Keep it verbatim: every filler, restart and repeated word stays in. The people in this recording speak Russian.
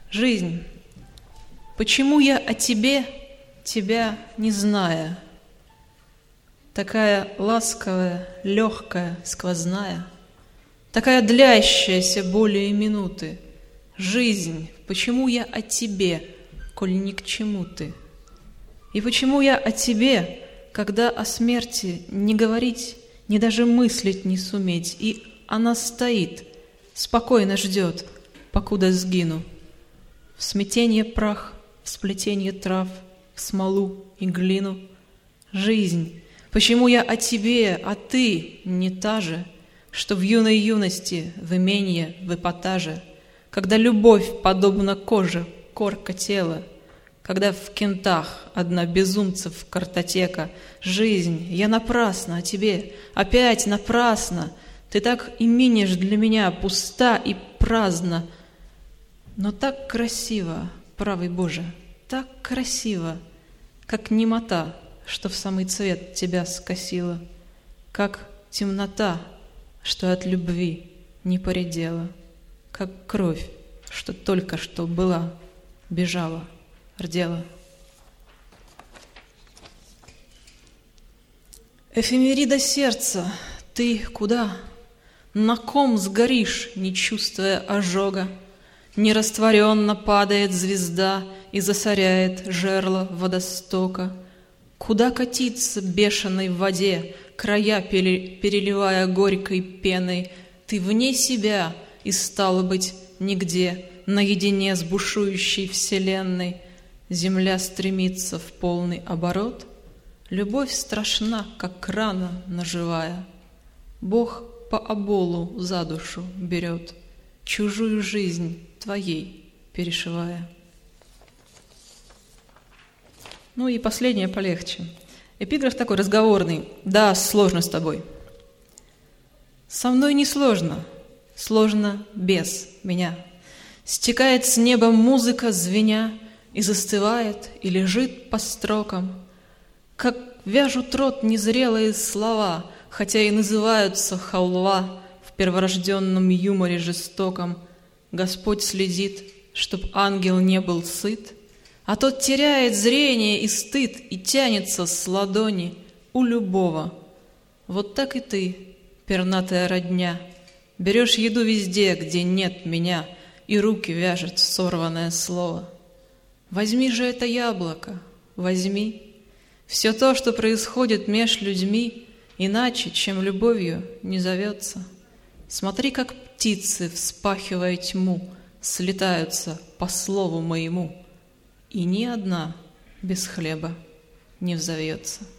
Жизнь, почему я о тебе, тебя не зная, такая ласковая, легкая, сквозная, такая длящаяся более минуты? Жизнь, почему я о тебе, коль ни к чему ты? И почему я о тебе, когда о смерти не говорить, ни даже мыслить не суметь, и она стоит, спокойно ждет, покуда сгину? В смятенье прах, в сплетенье трав, в смолу и глину. Жизнь, почему я о тебе, а ты не та же, что в юной юности, в именье, в эпатаже, когда любовь подобна коже, корка тела, когда в кентах одна безумцев картотека. Жизнь, я напрасно о тебе, опять напрасно, ты так и минешь для меня, пуста и праздна. Но так красиво, правый Боже, так красиво, как немота, что в самый цвет тебя скосила, как темнота, что от любви не поредела, как кровь, что только что была, бежала, рдела. Эфемерида сердца, ты куда? На ком сгоришь, не чувствуя ожога? Нерастворенно падает звезда и засоряет жерло водостока. Куда катиться бешеной в воде, края переливая горькой пеной? Ты вне себя и, стало быть, нигде, наедине с бушующей вселенной. Земля стремится в полный оборот, любовь страшна, как рана наживая. Бог по оболу за душу берет, чужую жизнь твоей перешивая. Ну и последнее полегче. Эпиграф такой разговорный. Да, сложно с тобой. Со мной не сложно, сложно без меня. Стекает с неба музыка, звеня, и застывает, и лежит по строкам. Как вяжут рот незрелые слова, хотя и называются халва в перворожденном юморе жестоком. Господь следит, чтоб ангел не был сыт, а тот теряет зрение и стыд и тянется с ладони у любого. Вот так и ты, пернатая родня, берешь еду везде, где нет меня, и руки вяжет сорванное слово. Возьми же это яблоко, возьми все то, что происходит меж людьми, иначе, чем любовью, не зовется. Смотри, как птицы, вспахивая тьму, слетаются по слову моему, и ни одна без хлеба не взовьется.